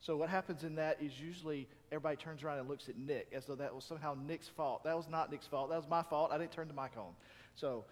So what happens in that is usually everybody turns around and looks at Nick as though that was somehow Nick's fault. That was not Nick's fault. That was my fault. I didn't turn the mic on. So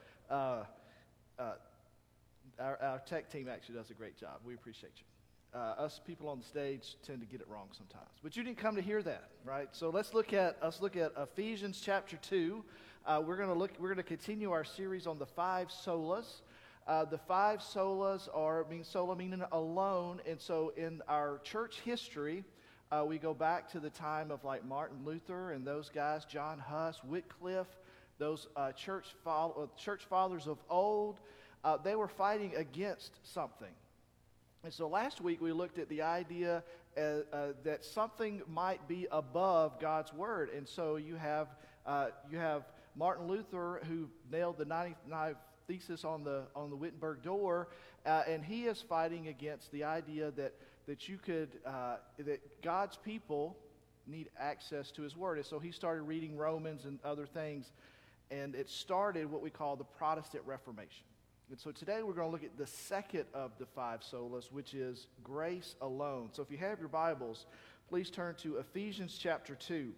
our tech team actually does a great job. We appreciate you. Us people on the stage tend to get it wrong sometimes. But you didn't come to hear that, right? So let's look at Ephesians chapter 2. We're going to continue our series on the 5 solas. The 5 solas sola meaning alone, and so in our church history, we go back to the time of like Martin Luther and those guys, John Huss, Wycliffe, those church fathers of old. They were fighting against something. And so last week we looked at the idea that something might be above God's word. And so you have Martin Luther, who nailed the 99 thesis on the Wittenberg door, and he is fighting against the idea that God's people need access to his word. And so he started reading Romans and other things, and it started what we call the Protestant Reformation. And so today we're going to look at the second of the 5 solas, which is grace alone. So if you have your Bibles, please turn to Ephesians chapter 2.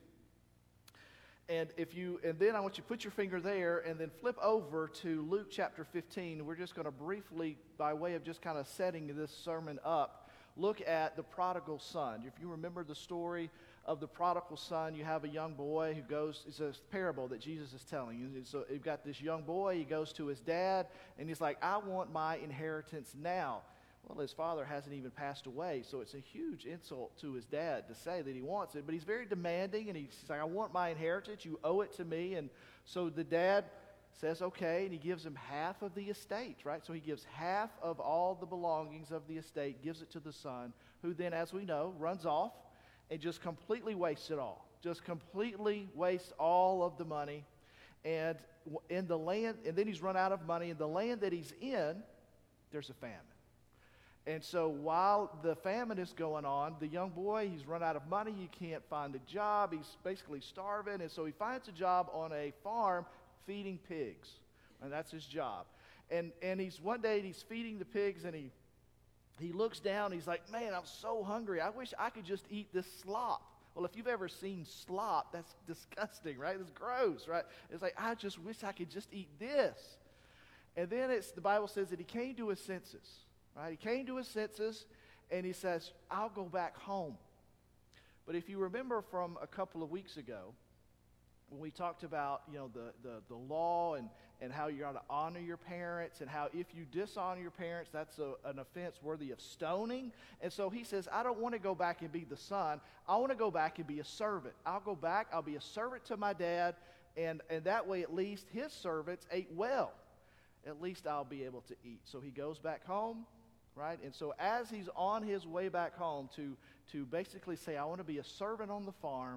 And then I want you to put your finger there and then flip over to Luke chapter 15. We're just going to briefly, by way of just kind of setting this sermon up, look at the prodigal son. If you remember the story of the prodigal son, you have a young boy who goes, it's a parable that Jesus is telling. So you've got this young boy, he goes to his dad, and he's like, I want my inheritance now. Well, his father hasn't even passed away, so it's a huge insult to his dad to say that he wants it. But he's very demanding, and he's like, I want my inheritance. You owe it to me. And so the dad says, okay, and he gives him half of the estate, right? So he gives half of all the belongings of the estate, gives it to the son, who then, as we know, runs off and just completely wastes it all. Just completely wastes all of the money. And in the land, and then he's run out of money. In the land that he's in, there's a famine. And so while the famine is going on, the young boy, he's run out of money. He can't find a job. He's basically starving. And so he finds a job on a farm feeding pigs. And that's his job. And one day he's feeding the pigs, and he looks down. He's like, man, I'm so hungry. I wish I could just eat this slop. Well, if you've ever seen slop, that's disgusting, right? It's gross, right? It's like, I just wish I could just eat this. And then the Bible says that he came to his senses. Right? He came to his senses, and he says, I'll go back home. But if you remember from a couple of weeks ago, when we talked about, the law and how you're going to honor your parents, and how if you dishonor your parents, that's an offense worthy of stoning. And so he says, I don't want to go back and be the son. I want to go back and be a servant. I'll go back. I'll be a servant to my dad, and that way at least his servants ate well. At least I'll be able to eat. So he goes back home. Right? And so as he's on his way back home to basically say, I want to be a servant on the farm,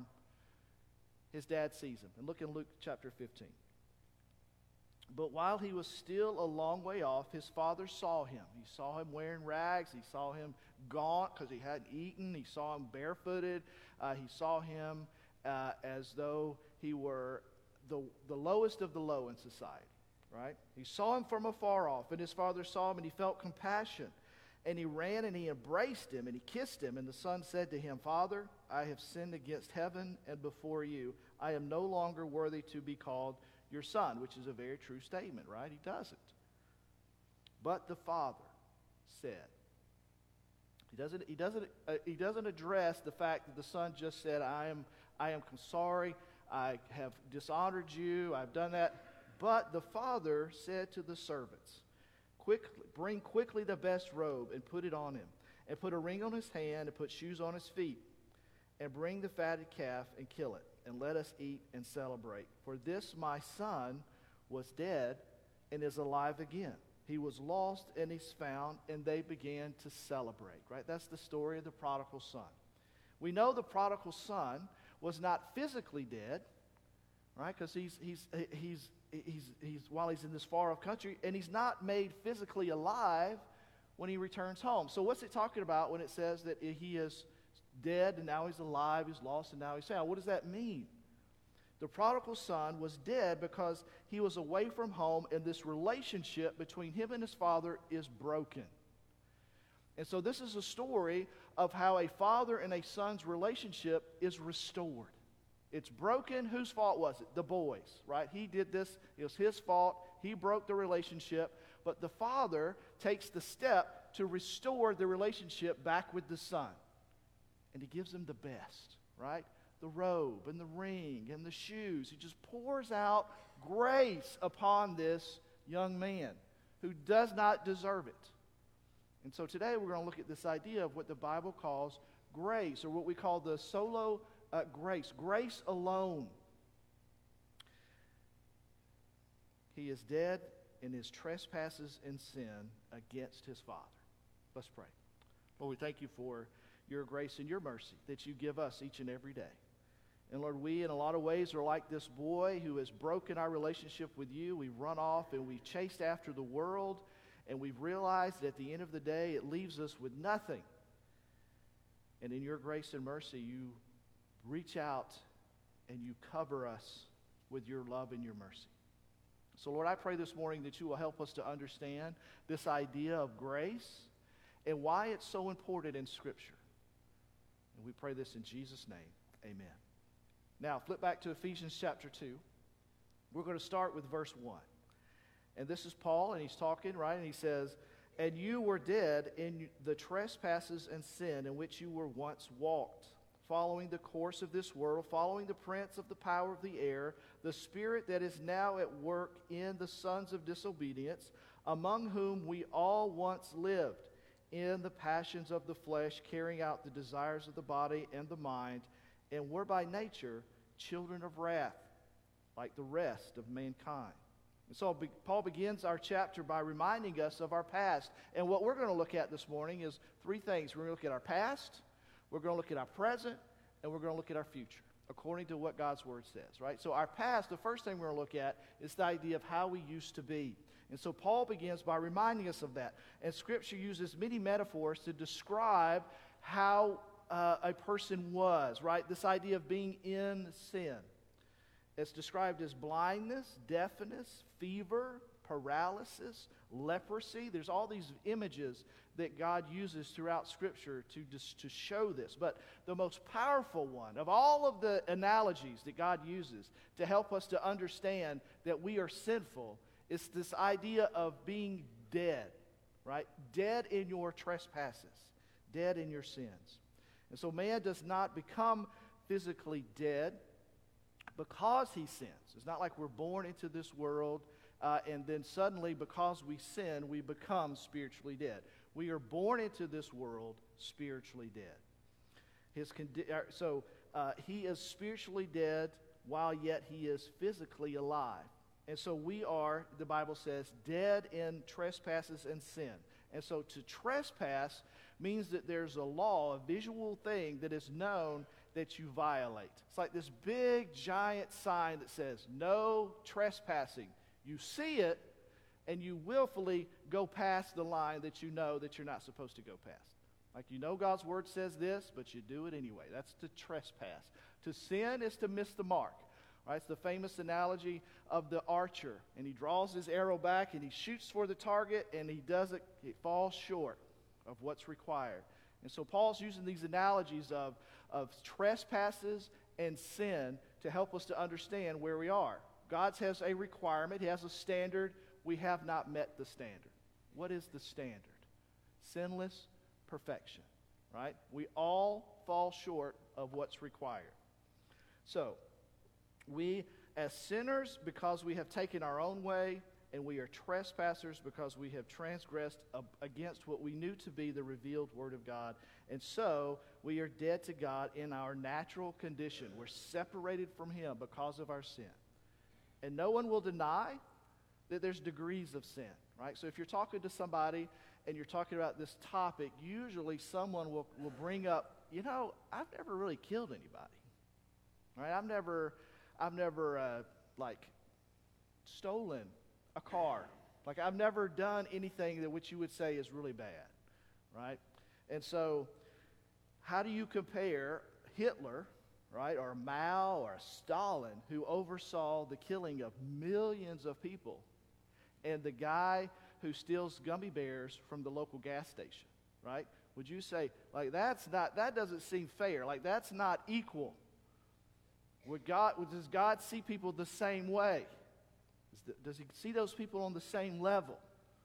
his dad sees him. And look in Luke chapter 15. But while he was still a long way off, his father saw him. He saw him wearing rags. He saw him gaunt because he hadn't eaten. He saw him barefooted. He saw him as though he were the lowest of the low in society. Right? He saw him from afar off, and his father saw him, and he felt compassion. And he ran and he embraced him and he kissed him. And the son said to him, Father, I have sinned against heaven and before you. I am no longer worthy to be called your son, which is a very true statement, right? He doesn't. But the father said, he doesn't address the fact that the son just said, I am sorry. I have dishonored you. I've done that. But the father said to the servants, bring quickly the best robe and put it on him, and put a ring on his hand and put shoes on his feet, and bring the fatted calf and kill it, and let us eat and celebrate. For this my son was dead and is alive again. He was lost and he's found, and they began to celebrate. Right? That's the story of the prodigal son. We know the prodigal son was not physically dead, right? Because he's while he's in this far off country, and he's not made physically alive when he returns home. So what's it talking about when it says that he is dead and now he's alive, he's lost and now he's found? What does that mean? The prodigal son was dead because he was away from home, and this relationship between him and his father is broken. And so this is a story of how a father and a son's relationship is restored. It's broken. Whose fault was it? The boy's, right? He did this. It was his fault. He broke the relationship. But the father takes the step to restore the relationship back with the son. And he gives him the best, right? The robe and the ring and the shoes. He just pours out grace upon this young man who does not deserve it. And so today we're going to look at this idea of what the Bible calls grace, or what we call the solo grace. Grace alone. He is dead in his trespasses and sin against his Father. Let's pray. Lord, we thank you for your grace and your mercy that you give us each and every day. And Lord, we in a lot of ways are like this boy who has broken our relationship with you. We've run off and we've chased after the world, and we've realized that at the end of the day it leaves us with nothing. And in your grace and mercy, you reach out and you cover us with your love and your mercy. So Lord, I pray this morning that you will help us to understand this idea of grace and why it's so important in Scripture. And we pray this in Jesus' name. Amen. Now, flip back to Ephesians chapter 2. We're going to start with verse 1. And this is Paul, and he's talking, right? And he says, "And you were dead in the trespasses and sin in which you were once walked, following the course of this world, following the prince of the power of the air, the spirit that is now at work in the sons of disobedience, among whom we all once lived in the passions of the flesh, carrying out the desires of the body and the mind, and were by nature children of wrath, like the rest of mankind." And so Paul begins our chapter by reminding us of our past. And what we're going to look at this morning is three things. We're going to look at our past, we're going to look at our present, and we're going to look at our future, according to what God's Word says, right? So our past, the first thing we're going to look at is the idea of how we used to be. And so Paul begins by reminding us of that. And Scripture uses many metaphors to describe how a person was, right? This idea of being in sin. It's described as blindness, deafness, fever, paralysis, leprosy. There's all these images that God uses throughout Scripture to show this. But the most powerful one of all of the analogies that God uses to help us to understand that we are sinful is this idea of being dead, right? Dead in your trespasses, dead in your sins. And so man does not become physically dead because he sins. It's not like we're born into this world and then suddenly, because we sin, we become spiritually dead. We are born into this world spiritually dead. He is spiritually dead while yet he is physically alive. And so we are, the Bible says, dead in trespasses and sin. And so to trespass means that there's a law, a visual thing that is known that you violate. It's like this big, giant sign that says, no trespassing. You see it, and you willfully go past the line that you know that you're not supposed to go past. Like, you know God's Word says this, but you do it anyway. That's to trespass. To sin is to miss the mark. Right? It's the famous analogy of the archer, and he draws his arrow back, and he shoots for the target, and he doesn't, it falls short of what's required. And so Paul's using these analogies of trespasses and sin to help us to understand where we are. God has a requirement. He has a standard. We have not met the standard. What is the standard? Sinless perfection, right? We all fall short of what's required. So, we as sinners, because we have taken our own way, and we are trespassers because we have transgressed against what we knew to be the revealed Word of God. And so we are dead to God in our natural condition. We're separated from Him because of our sin. And no one will deny that there's degrees of sin, right? So if you're talking to somebody and you're talking about this topic, usually someone will bring up, I've never really killed anybody, right? I've never stolen a car. Like, I've never done anything that which you would say is really bad, right? And so how do you compare Hitler, right, or Mao or Stalin, who oversaw the killing of millions of people, and the guy who steals gummy bears from the local gas station, right? Would you say, like, that doesn't seem fair, like that's not equal? Does God see people the same way? Does he see those people on the same level?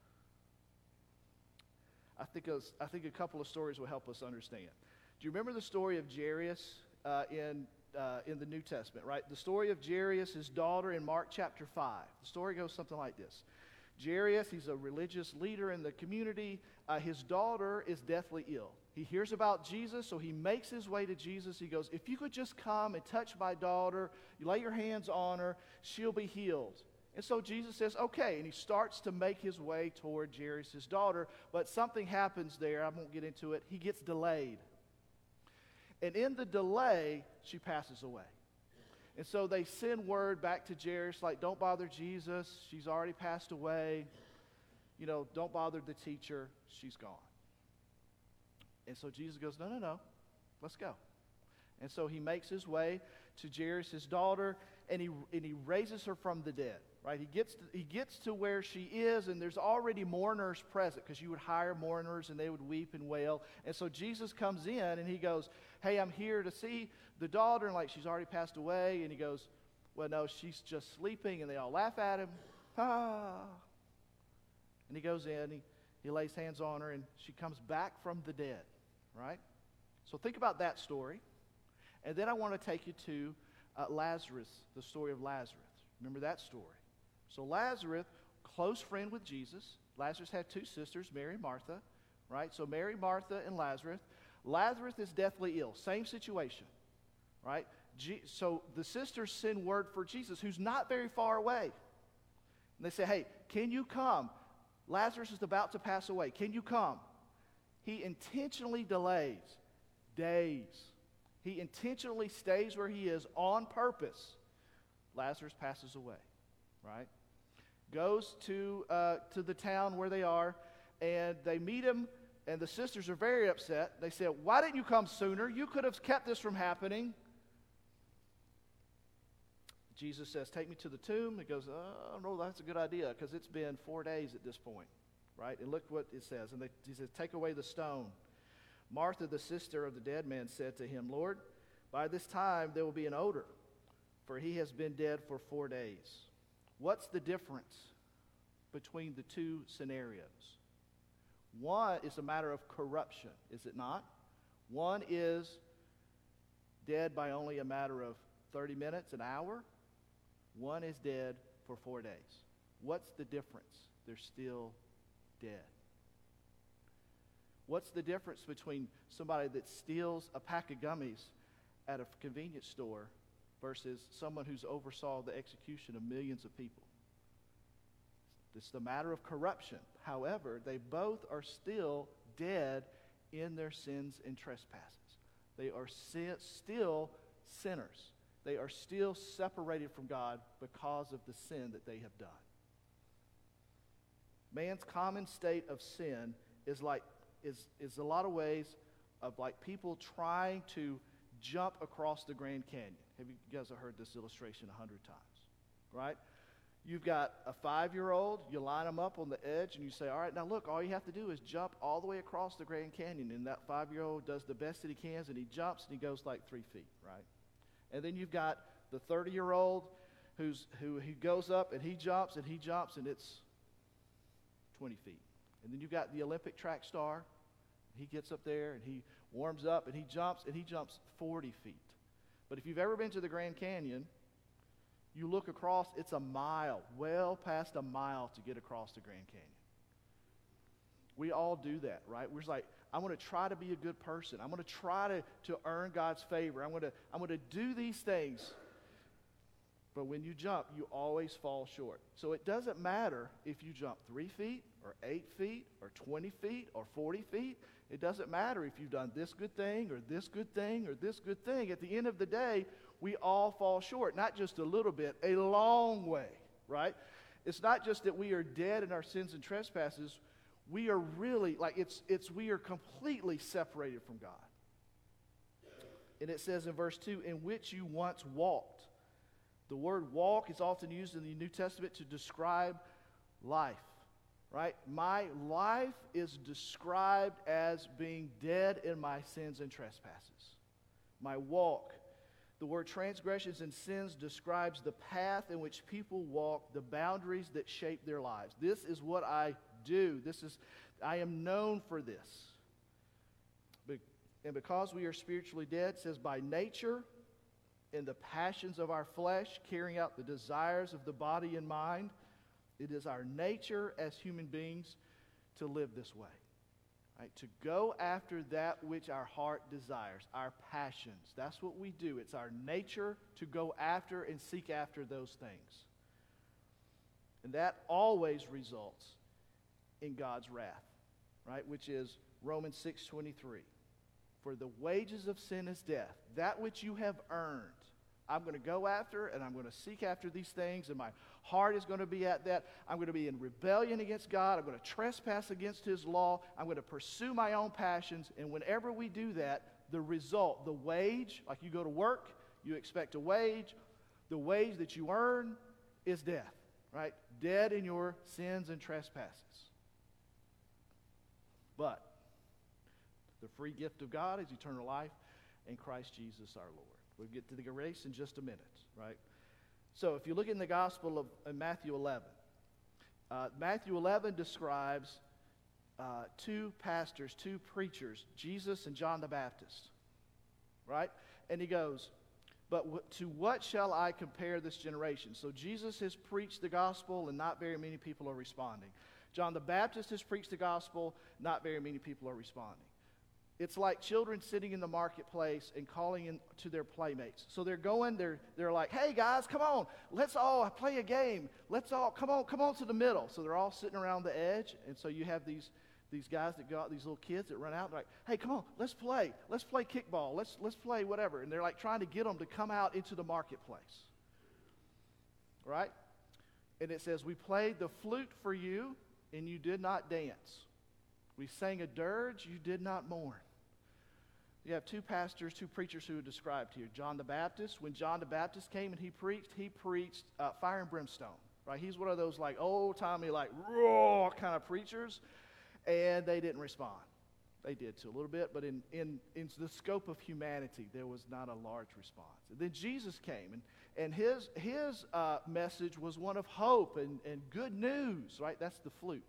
I think a couple of stories will help us understand. Do you remember the story of Jairus in the New Testament, right? The story of Jairus, his daughter, in Mark chapter 5. The story goes something like this. Jairus, he's a religious leader in the community. His daughter is deathly ill. He hears about Jesus, so he makes his way to Jesus. He goes, if you could just come and touch my daughter, you lay your hands on her, she'll be healed. And so Jesus says, okay, and he starts to make his way toward Jairus' daughter, but something happens there. I won't get into it. He gets delayed. And in the delay, she passes away. And so they send word back to Jairus, like, don't bother Jesus. She's already passed away. You know, don't bother the teacher. She's gone. And so Jesus goes, no, let's go. And so he makes his way to Jairus' daughter, and he raises her from the dead. Right? He gets to where she is, and there's already mourners present, because you would hire mourners and they would weep and wail. And so Jesus comes in and he goes, hey, I'm here to see the daughter, and like, she's already passed away. And he goes, well, no, she's just sleeping. And they all laugh at him. Ah. And he goes in, he lays hands on her, and she comes back from the dead. Right? So think about that story. And then I want to take you to Lazarus, the story of Lazarus. Remember that story? So Lazarus, close friend with Jesus. Lazarus had two sisters, Mary and Martha, right? So Mary, Martha, and Lazarus. Lazarus is deathly ill. Same situation, right? So the sisters send word for Jesus, who's not very far away. And they say, hey, can you come? Lazarus is about to pass away. Can you come? He intentionally delays days. He intentionally stays where he is on purpose. Lazarus passes away, right? Goes to the town where they are, and they meet him, and the sisters are very upset. They say, why didn't you come sooner? You could have kept this from happening. Jesus says, take me to the tomb. He goes, I don't know, that's a good idea, because it's been 4 days at this point, right? And look what it says. And he says, take away the stone. Martha, the sister of the dead man, said to him, Lord, by this time there will be an odor, for he has been dead for 4 days. What's the difference between the two scenarios? One is a matter of corruption, is it not? One is dead by only a matter of 30 minutes, an hour. One is dead for 4 days. What's the difference? They're still dead. What's the difference between somebody that steals a pack of gummies at a convenience store versus someone who's oversaw the execution of millions of people? It's the matter of corruption. However, they both are still dead in their sins and trespasses. They are still sinners. They are still separated from God because of the sin that they have done. Man's common state of sin is a lot of ways of like people trying to jump across the Grand Canyon. Have you guys heard this illustration 100 times? Right? You've got a 5-year-old, you line them up on the edge, and you say, all right, now look, all you have to do is jump all the way across the Grand Canyon. And that 5-year-old does the best that he can, and he jumps, and he goes like 3 feet, right? And then you've got the 30-year-old who goes up, and he jumps, and it's 20 feet. And then you've got the Olympic track star. He gets up there, and he warms up, and he jumps 40 feet. But if you've ever been to the Grand Canyon, you look across, it's a mile, well past a mile to get across the Grand Canyon. We all do that, right? We're just like, I'm going to try to be a good person. I'm going to try to earn God's favor. I'm going to do these things. But when you jump, you always fall short. So it doesn't matter if you jump 3 feet or 8 feet or 20 feet or 40 feet. It doesn't matter if you've done this good thing or this good thing or this good thing. At the end of the day, we all fall short. Not just a little bit, a long way, right? It's not just that we are dead in our sins and trespasses. We are really, we are completely separated from God. And it says in verse 2, in which you once walked. The word walk is often used in the New Testament to describe life, right? My life is described as being dead in my sins and trespasses. My walk. The word transgressions and sins describes the path in which people walk, the boundaries that shape their lives. This is what I do. I am known for this. And because we are spiritually dead, it says by nature, in the passions of our flesh, carrying out the desires of the body and mind, it is our nature as human beings to live this way. Right? To go after that which our heart desires, our passions. That's what we do. It's our nature to go after and seek after those things. And that always results in God's wrath, right? Which is Romans 6:23. For the wages of sin is death. That which you have earned, I'm going to go after, and I'm going to seek after these things, and my heart is going to be at that. I'm going to be in rebellion against God. I'm going to trespass against His law. I'm going to pursue my own passions. And whenever we do that, the result, the wage, like you go to work, you expect a wage. The wage that you earn is death, right? Dead in your sins and trespasses. But the free gift of God is eternal life in Christ Jesus our Lord. We'll get to the grace in just a minute, right? So if you look in the Gospel of Matthew 11, Matthew 11 describes two pastors, two preachers, Jesus and John the Baptist, right? And he goes, but to what shall I compare this generation? So Jesus has preached the gospel and not very many people are responding. John the Baptist has preached the gospel, not very many people are responding. It's like children sitting in the marketplace and calling in to their playmates. So they're like, hey guys, come on, let's all play a game. Let's all, come on to the middle. So they're all sitting around the edge. And so you have these guys that go out, these little kids that run out. They're like, hey, come on, let's play kickball. Let's play whatever. And they're like trying to get them to come out into the marketplace. Right? And it says, we played the flute for you and you did not dance. We sang a dirge, you did not mourn. You have two pastors, two preachers who are described here. John the Baptist, when John the Baptist came and he preached fire and brimstone. Right? He's one of those like old-timey, like raw kind of preachers, and they didn't respond. They did too a little bit, but in the scope of humanity, there was not a large response. And then Jesus came, and his message was one of hope and good news. Right? That's the flute.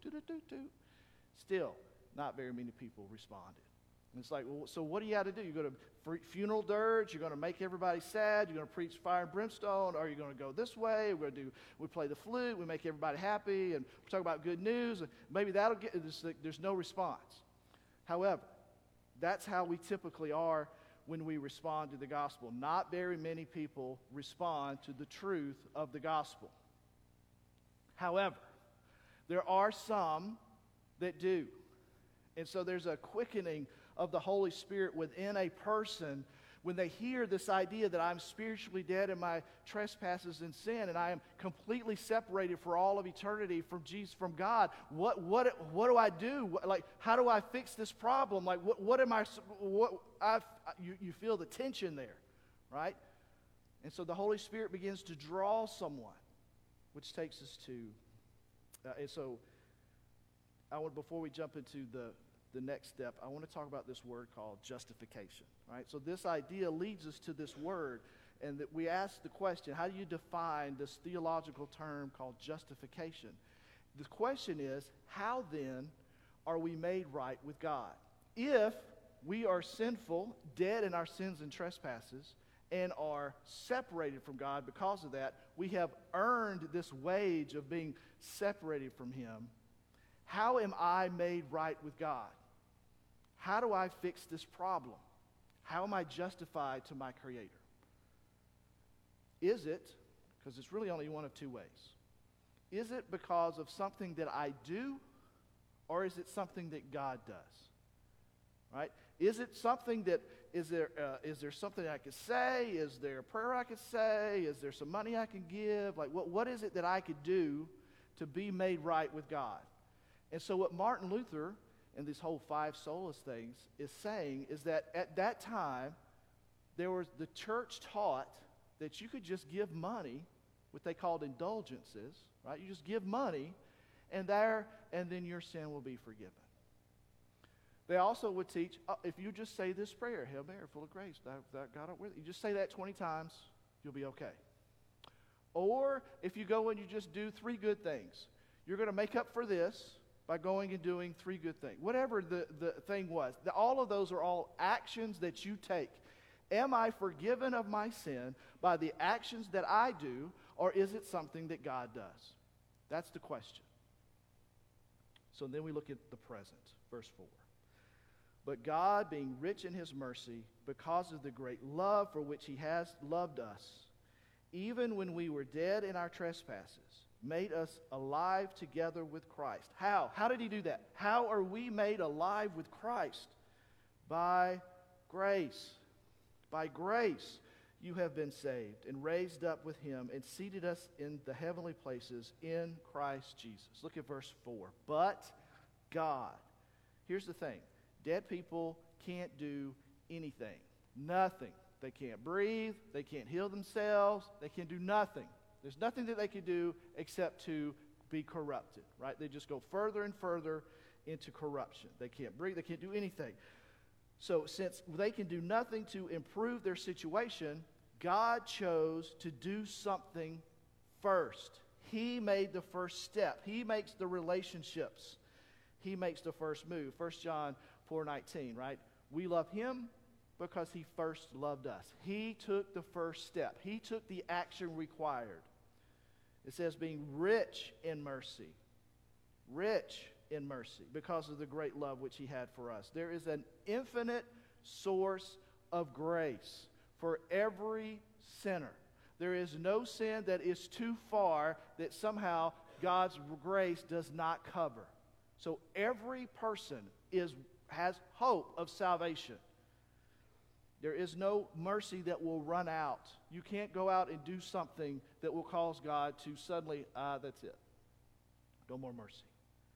Still, not very many people responded. And it's like, well, so what do you have to do? You go to funeral dirge, you're going to make everybody sad, you're going to preach fire and brimstone, or you're going to go this way, we play the flute, we make everybody happy, and we talk about good news, and maybe that'll get, there's no response. However, that's how we typically are when we respond to the gospel. Not very many people respond to the truth of the gospel. However, there are some that do. And so there's a quickening of the Holy Spirit within a person when they hear this idea that I'm spiritually dead in my trespasses and sin, and I am completely separated for all of eternity from Jesus, from God. What do I do? Like, how do I fix this problem? Like, you feel the tension there, right? And so the Holy Spirit begins to draw someone, which takes us to, and so before we jump into the next step, I want to talk about this word called justification, right? So this idea leads us to this word, and that we ask the question, how do you define this theological term called justification? The question is, how then are we made right with God? If we are sinful, dead in our sins and trespasses, and are separated from God because of that, we have earned this wage of being separated from Him. How am I made right with God? How do I fix this problem? How am I justified to my Creator? Is it, because it's really only one of two ways, is it because of something that I do, or is it something that God does? Right? Is it something that, is there something I could say? Is there a prayer I could say? Is there some money I can give? Like, what is it that I could do to be made right with God? And so what Martin Luther and this whole five solas things is saying is that at that time, the church taught that you could just give money, what they called indulgences, right? You just give money, and and then your sin will be forgiven. They also would teach, if you just say this prayer, Hail Mary, full of grace, that God with you. You just say that 20 times, you'll be okay. Or if you go and you just do 3 good things, you're going to make up for this by going and doing 3 good things. Whatever the thing was, all of those are all actions that you take. Am I forgiven of my sin by the actions that I do, or is it something that God does? That's the question. So then we look at the present, verse 4. But God, being rich in his mercy, because of the great love for which he has loved us, even when we were dead in our trespasses, made us alive together with Christ. How? How did he do that? How are we made alive with Christ? By grace. By grace you have been saved and raised up with him and seated us in the heavenly places in Christ Jesus. Look at verse 4. But God. Here's the thing. Dead people can't do anything. Nothing. They can't breathe. They can't heal themselves. They can do nothing. There's nothing that they can do except to be corrupted, right? They just go further and further into corruption. They can't breathe. They can't do anything. So since they can do nothing to improve their situation, God chose to do something first. He made the first step. He makes the relationships. He makes the first move. 1 John 4:19, right? We love him because he first loved us. He took the first step. He took the action required. It says being rich in mercy. Rich in mercy because of the great love which he had for us. There is an infinite source of grace for every sinner. There is no sin that is too far that somehow God's grace does not cover. So every person has hope of salvation. There is no mercy that will run out. You can't go out and do something that will cause God to suddenly, that's it. No more mercy.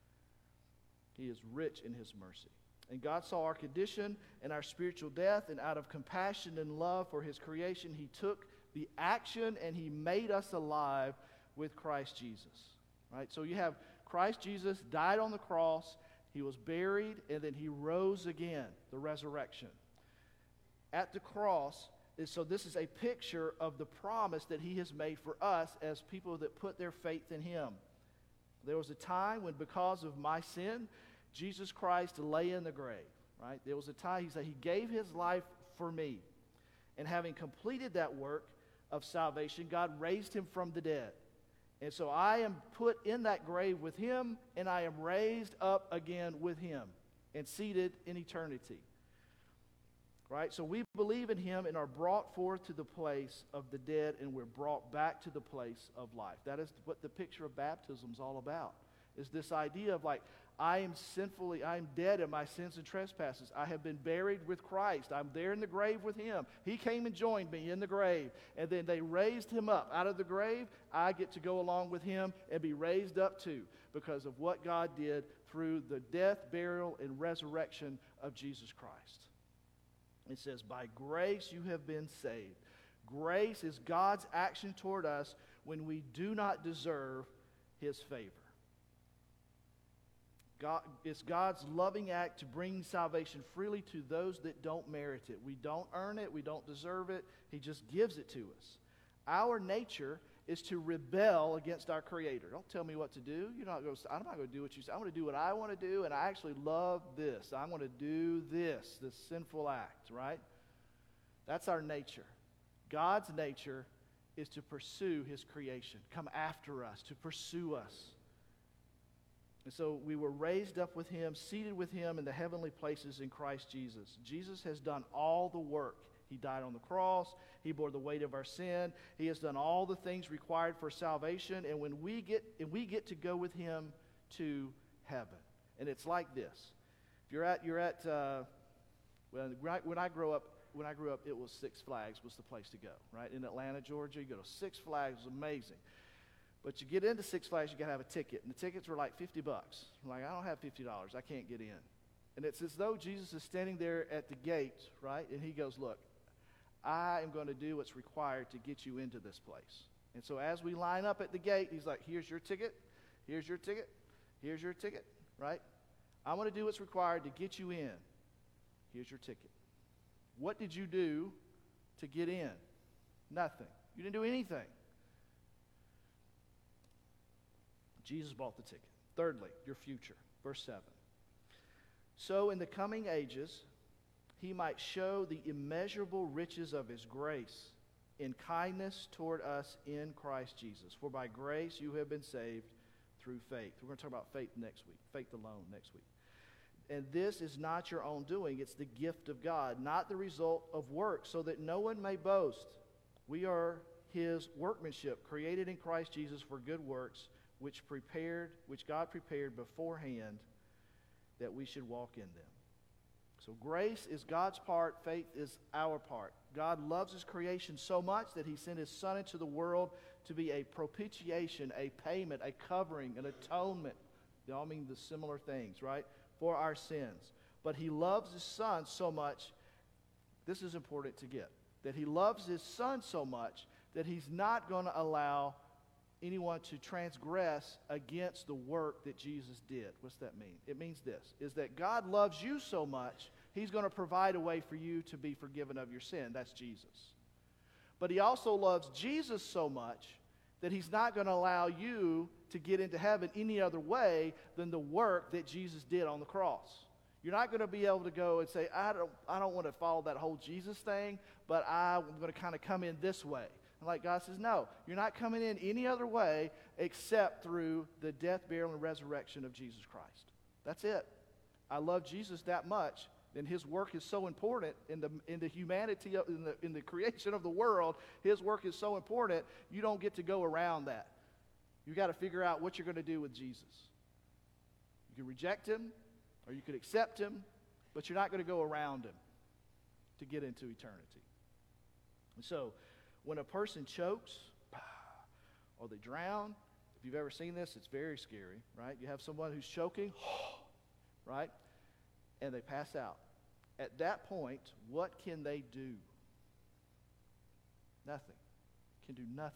He is rich in his mercy. And God saw our condition and our spiritual death, and out of compassion and love for his creation, he took the action and he made us alive with Christ Jesus. Right? So you have Christ Jesus died on the cross, he was buried, and then he rose again, the resurrection. At the cross, so this is a picture of the promise that he has made for us as people that put their faith in him. There was a time when, because of my sin, Jesus Christ lay in the grave, right? There was a time, he said, he gave his life for me. And having completed that work of salvation, God raised him from the dead. And so I am put in that grave with him, and I am raised up again with him and seated in eternity. Right? So we believe in him and are brought forth to the place of the dead, and we're brought back to the place of life. That is what the picture of baptism is all about. Is this idea of like, I am dead in my sins and trespasses. I have been buried with Christ. I'm there in the grave with him. He came and joined me in the grave. And then they raised him up out of the grave. I get to go along with him and be raised up too, because of what God did through the death, burial, and resurrection of Jesus Christ. It says, by grace you have been saved. Grace is God's action toward us when we do not deserve his favor. It's God's loving act to bring salvation freely to those that don't merit it. We don't earn it. We don't deserve it. He just gives it to us. Our nature is to rebel against our Creator. Don't tell me what to do. I'm not going to do what you say. I'm going to do what I want to do, and I actually love this. I'm going to do this sinful act, right? That's our nature. God's nature is to pursue his creation, come after us, to pursue us. And so we were raised up with him, seated with him in the heavenly places in Christ Jesus. Jesus has done all the work. He died on the cross. He bore the weight of our sin. He has done all the things required for salvation. And when we get to go with him to heaven. And it's like this. If when I grew up, it was Six Flags was the place to go, right? In Atlanta, Georgia, you go to Six Flags. It was amazing. But you get into Six Flags, you got to have a ticket. And the tickets were like $50. I'm like, I don't have $50. I can't get in. And it's as though Jesus is standing there at the gate, right? And he goes, look, I am going to do what's required to get you into this place. And so as we line up at the gate, he's like, here's your ticket, here's your ticket, Here's your ticket, right? I'm going to do what's required to get you in. Here's your ticket. What did you do to get in? Nothing. You didn't do anything. Jesus bought the ticket. Thirdly, your future. Verse 7. So in the coming ages, he might show the immeasurable riches of his grace in kindness toward us in Christ Jesus. For by grace you have been saved through faith. We're going to talk about faith next week. Faith alone next week. And this is not your own doing. It's the gift of God, not the result of work, so that no one may boast. We are his workmanship, created in Christ Jesus for good works, which God prepared beforehand that we should walk in them. So grace is God's part, faith is our part. God loves his creation so much that he sent his Son into the world to be a propitiation, a payment, a covering, an atonement. They all mean the similar things, right? For our sins. But he loves his Son so much, this is important to get, that he loves his Son so much that he's not going to allow anyone to transgress against the work that Jesus did. What's that mean? It means this, is that God loves you so much, he's going to provide a way for you to be forgiven of your sin. That's Jesus. But he also loves Jesus so much that he's not going to allow you to get into heaven any other way than the work that Jesus did on the cross. You're not going to be able to go and say, I don't want to follow that whole Jesus thing, but I'm going to kind of come in this way. And like God says, no, you're not coming in any other way except through the death, burial, and resurrection of Jesus Christ. That's it. I love Jesus that much, and his work is so important in the humanity, in the creation of the world. His work is so important, you don't get to go around that. You got to figure out what you're going to do with Jesus. You can reject him, or you could accept him, but you're not going to go around him to get into eternity. And so, when a person chokes or they drown, if you've ever seen this, it's very scary, right? You have someone who's choking, right? And they pass out. At that point, what can they do? Nothing. Can do nothing.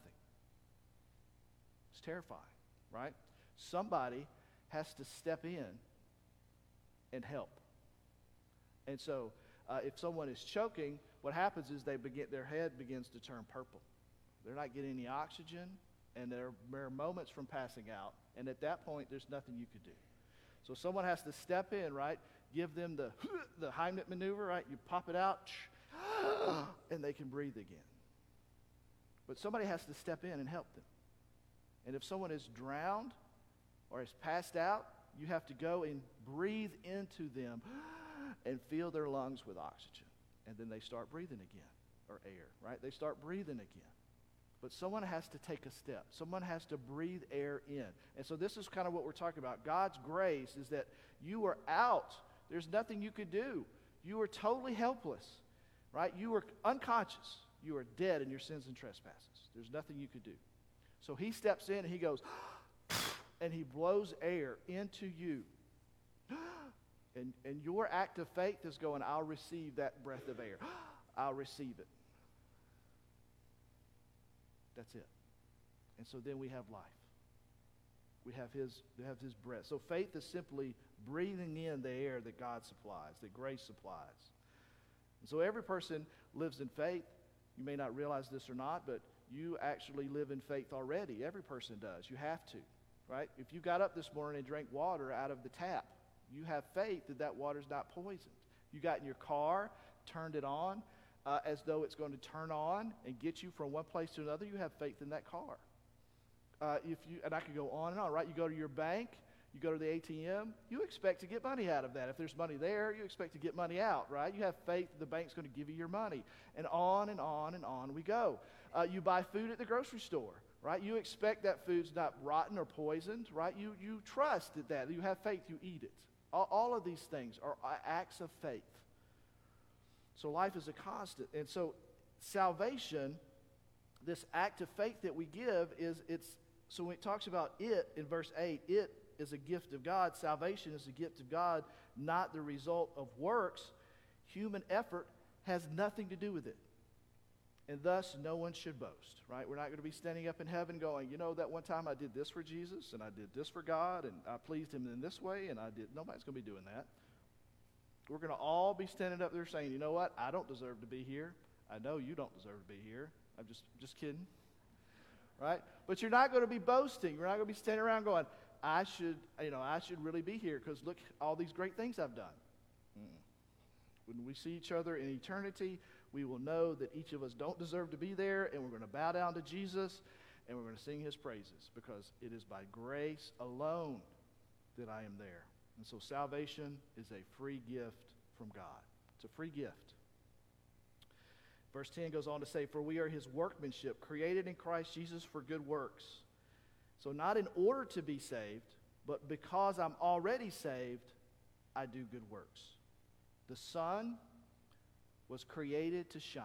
It's terrifying, right? Somebody has to step in and help. And so, if someone is choking, what happens is their head begins to turn purple. They're not getting any oxygen, and they're moments from passing out. And at that point, there's nothing you could do. So someone has to step in, right? Give them the Heimlich maneuver, right? You pop it out, and they can breathe again. But somebody has to step in and help them. And if someone is drowned or is passed out, you have to go and breathe into them and fill their lungs with oxygen. And then they start breathing again, or air, right? They start breathing again. But someone has to take a step. Someone has to breathe air in. And so this is kind of what we're talking about. God's grace is that you are out. There's nothing you could do. You are totally helpless, right? You are unconscious. You are dead in your sins and trespasses. There's nothing you could do. So he steps in and he goes, and he blows air into you. And your act of faith is going, I'll receive that breath of air. I'll receive it. That's it. And so then we have life. We have his breath. So faith is simply breathing in the air that God supplies, that grace supplies. And so every person lives in faith. You may not realize this or not, but you actually live in faith already. Every person does. You have to, right? If you got up this morning and drank water out of the tap, you have faith that that water's not poisoned. You got in your car, turned it on, as though it's going to turn on and get you from one place to another. You have faith in that car. And I could go on and on, right? You go to your bank, you go to the ATM, you expect to get money out of that. If there's money there, you expect to get money out, right? You have faith that the bank's going to give you your money. And on and on and on we go. You buy food at the grocery store, right? You expect that food's not rotten or poisoned, right? You trust that. You have faith, you eat it. All of these things are acts of faith. So life is a constant. And so salvation, this act of faith that we give, so when it talks about it in verse 8, it is a gift of God. Salvation is a gift of God, not the result of works. Human effort has nothing to do with it. And thus, no one should boast, right? We're not going to be standing up in heaven going, you know, that one time I did this for Jesus, and I did this for God, and I pleased him in this way, and I did. Nobody's going to be doing that. We're going to all be standing up there saying, you know what? I don't deserve to be here. I know you don't deserve to be here. I'm just kidding, right? But you're not going to be boasting. You're not going to be standing around going, I should really be here because look, all these great things I've done. When we see each other in eternity, we will know that each of us don't deserve to be there, and we're going to bow down to Jesus, and we're going to sing his praises because it is by grace alone that I am there. And so salvation is a free gift from God. It's a free gift. Verse 10 goes on to say, for we are his workmanship, created in Christ Jesus for good works. So not in order to be saved, but because I'm already saved, I do good works. The sun was created to shine.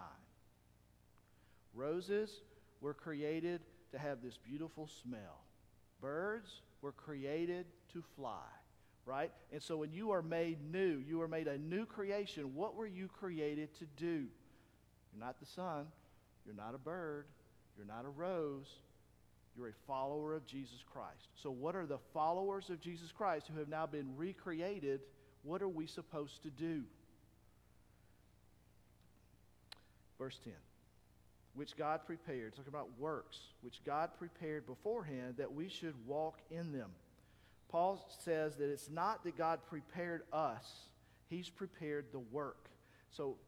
Roses were created to have this beautiful smell. Birds were created to fly, right? And so when you are made new, you are made a new creation. What were you created to do? You're not the sun. You're not a bird. You're not a rose. You're a follower of Jesus Christ. So what are the followers of Jesus Christ who have now been recreated? What are we supposed to do? Verse 10, which God prepared, talking about works, which God prepared beforehand that we should walk in them. Paul says that it's not that God prepared us, he's prepared the work. So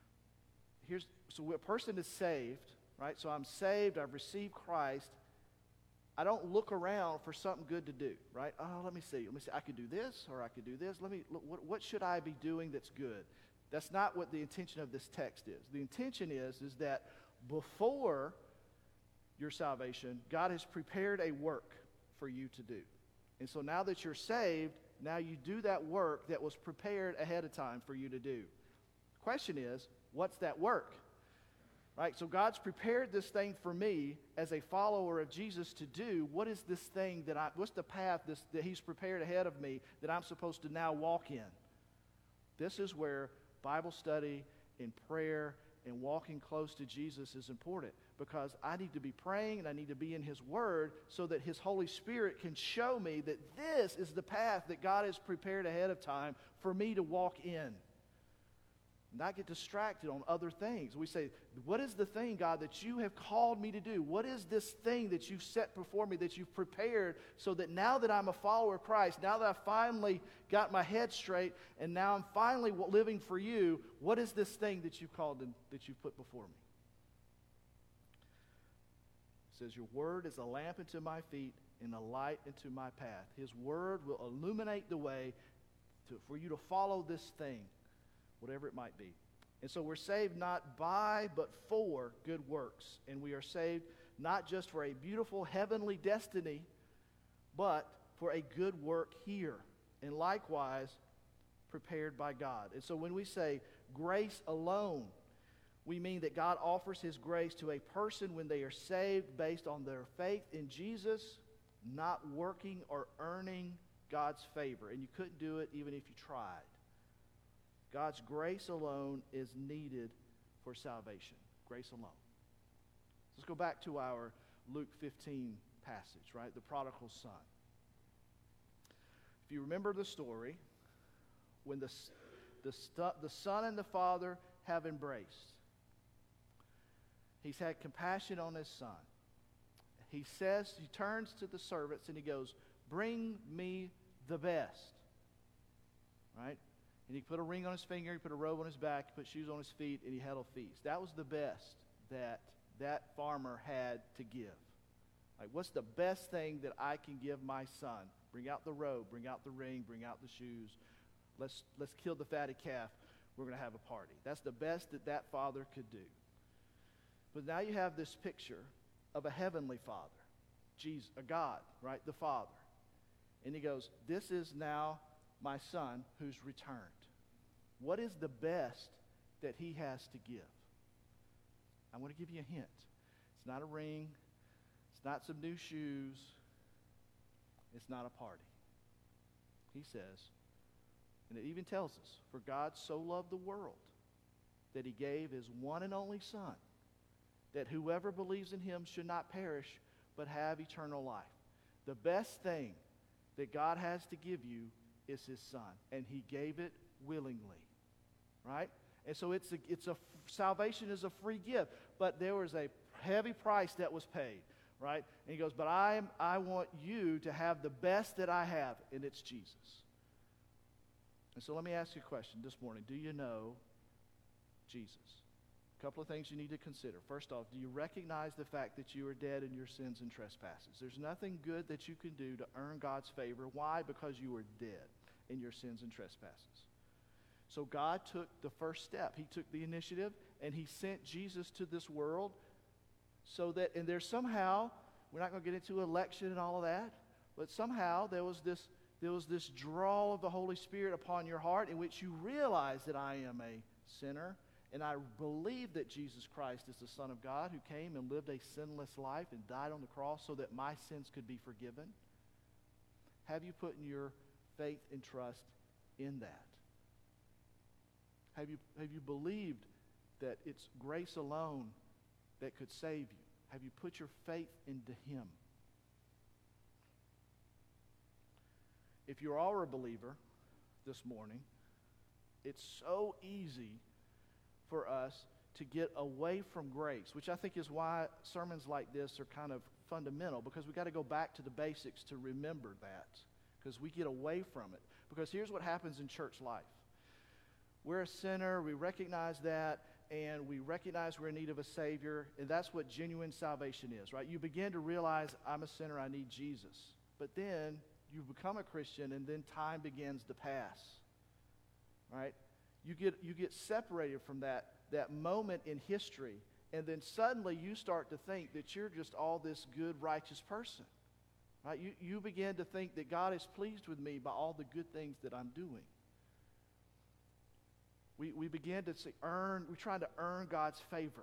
a person is saved, right? So I'm saved, I've received Christ. I don't look around for something good to do, right? Oh, let me see. I could do this or I could do this. What should I be doing that's good? That's not what the intention of this text is. The intention is that before your salvation, God has prepared a work for you to do. And so now that you're saved, now you do that work that was prepared ahead of time for you to do. The question is, what's that work? Right? So God's prepared this thing for me as a follower of Jesus to do. What is this thing what's the path that he's prepared ahead of me that I'm supposed to now walk in? This is where Bible study and prayer and walking close to Jesus is important, because I need to be praying and I need to be in his word so that his Holy Spirit can show me that this is the path that God has prepared ahead of time for me to walk in. Not get distracted on other things. We say, what is the thing, God, that you have called me to do? What is this thing that you've set before me, that you've prepared, so that now that I'm a follower of Christ, now that I've finally got my head straight, and now I'm finally living for you, what is this thing that you've called and that you've put before me? It says, your word is a lamp unto my feet and a light into my path. His word will illuminate the way for you to follow this thing, whatever it might be. And so we're saved not by, but for good works. And we are saved not just for a beautiful heavenly destiny, but for a good work here. And likewise, prepared by God. And so when we say grace alone, we mean that God offers his grace to a person when they are saved based on their faith in Jesus, not working or earning God's favor. And you couldn't do it even if you tried. God's grace alone is needed for salvation. Grace alone. Let's go back to our Luke 15 passage, right? The prodigal son. If you remember the story, when the son and the father have embraced, he's had compassion on his son. He turns to the servants and he goes, bring me the best. Right? And he put a ring on his finger, he put a robe on his back, he put shoes on his feet, and he held a feast. That was the best that farmer had to give. Like, what's the best thing that I can give my son? Bring out the robe, bring out the ring, bring out the shoes. Let's kill the fatted calf. We're going to have a party. That's the best that father could do. But now you have this picture of a heavenly father, Jesus, a God, right? The Father. And he goes, this is now my son who's returned. What is the best that he has to give? I'm going to give you a hint. It's not a ring. It's not some new shoes. It's not a party. He says, and it even tells us, for God so loved the world that he gave his one and only son, that whoever believes in him should not perish, but have eternal life. The best thing that God has to give you is his Son, and he gave it willingly, right? And so salvation is a free gift, but there was a heavy price that was paid, right? And he goes, but I want you to have the best that I have, and it's Jesus. And so let me ask you a question this morning. Do you know Jesus? A couple of things you need to consider. First off, do you recognize the fact that you are dead in your sins and trespasses? There's nothing good that you can do to earn God's favor. Why? Because you are dead in your sins and trespasses. So God took the first step. He took the initiative, and he sent Jesus to this world so that, and there's somehow, we're not going to get into election and all of that, but somehow there was this draw of the Holy Spirit upon your heart in which you realize that I am a sinner, and I believe that Jesus Christ is the Son of God who came and lived a sinless life and died on the cross so that my sins could be forgiven. Have you put your faith and trust in that? Have you believed that it's grace alone that could save you? Have you put your faith into him? If you are a believer this morning, it's so easy for us to get away from grace, which I think is why sermons like this are kind of fundamental, because we got to go back to the basics to remember that, because we get away from it. Because here's what happens in church life. We're a sinner, we recognize that, and we recognize we're in need of a Savior, and that's what genuine salvation is, right? You begin to realize, I'm a sinner, I need Jesus. But then you become a Christian, and then time begins to pass, right? You get separated from that moment in history, and then suddenly you start to think that you're just all this good, righteous person, right? You begin to think that God is pleased with me by all the good things that I'm doing. We begin to we're trying to earn God's favor,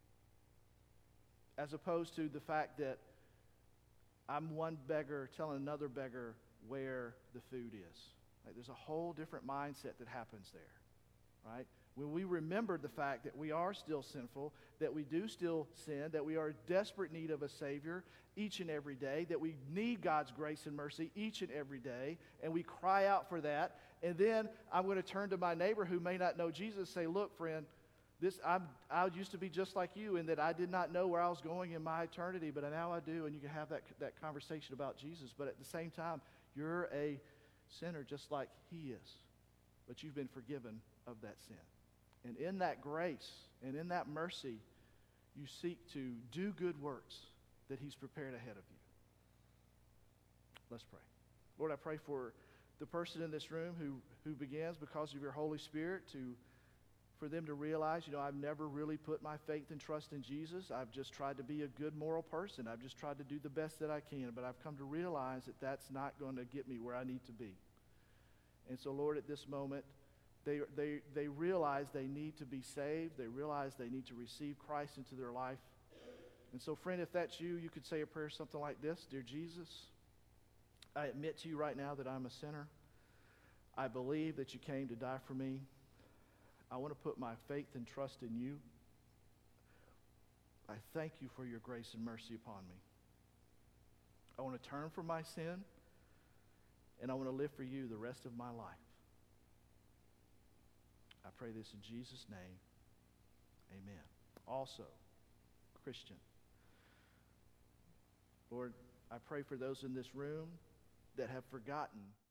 as opposed to the fact that I'm one beggar telling another beggar where the food is. Right? There's a whole different mindset that happens there, right? When we remember the fact that we are still sinful, that we do still sin, that we are in desperate need of a Savior each and every day, that we need God's grace and mercy each and every day, and we cry out for that. And then I'm going to turn to my neighbor who may not know Jesus and say, look, friend, I used to be just like you in that I did not know where I was going in my eternity, but now I do, and you can have that conversation about Jesus. But at the same time, you're a sinner just like he is, but you've been forgiven of that sin. And in that grace and in that mercy, you seek to do good works that he's prepared ahead of you. Let's pray. Lord, I pray for the person in this room who begins because of your Holy Spirit for them to realize, I've never really put my faith and trust in Jesus. I've just tried to be a good moral person. I've just tried to do the best that I can, but I've come to realize that that's not going to get me where I need to be. And so, Lord, at this moment, they realize they need to be saved. They realize they need to receive Christ into their life. And so, friend, if that's you, you could say a prayer something like this. Dear Jesus, I admit to you right now that I'm a sinner. I believe that you came to die for me. I want to put my faith and trust in you. I thank you for your grace and mercy upon me. I want to turn from my sin, and I want to live for you the rest of my life. I pray this in Jesus' name. Amen. Also, Christian, Lord, I pray for those in this room that have forgotten